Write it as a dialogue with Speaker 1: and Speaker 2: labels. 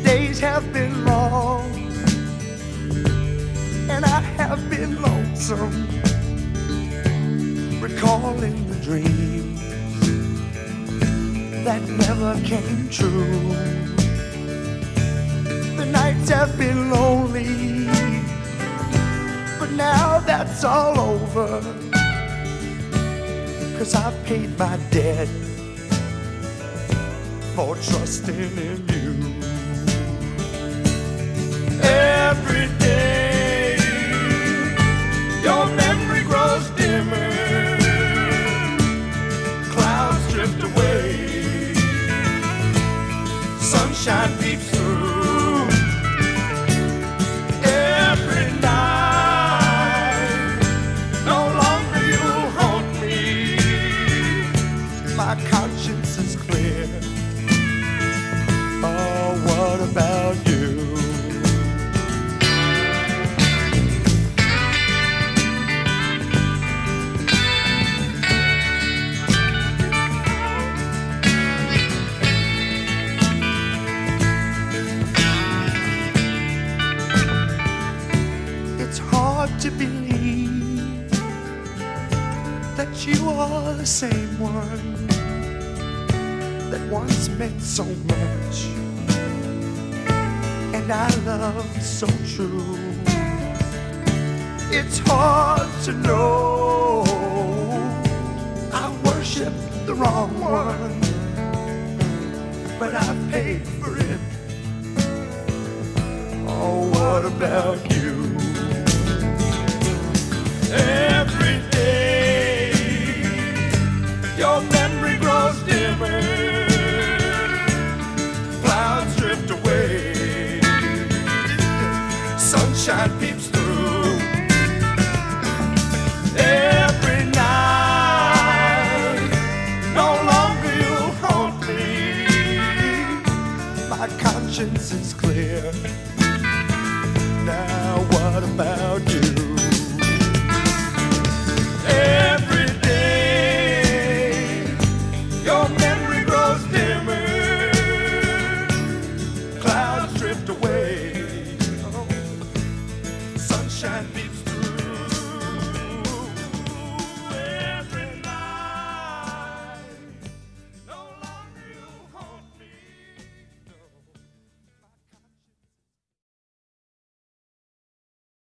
Speaker 1: days have been long, and I have been lonesome, recalling the dreams that never came true. The nights have been lonely, but now that's all over, 'cause I paid my debt for trusting in you. Every day your memory grows dimmer, clouds drift away, sunshine peeps through. Every night no longer you'll haunt me, my conscience is clear. Oh, what about you? It's hard to believe that you are the same one that once meant so much, and I loved so true. It's hard to know I worshiped the wrong one, but I paid for it. Oh, what about you? Every day your memory grows dimmer, clouds drift away, sunshine